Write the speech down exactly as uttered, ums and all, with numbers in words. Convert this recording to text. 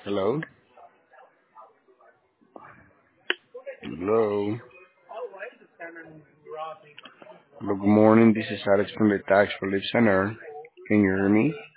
Hello. Hello. Hello. Good morning. This is Alex from the Tax Relief Center. Can you hear me?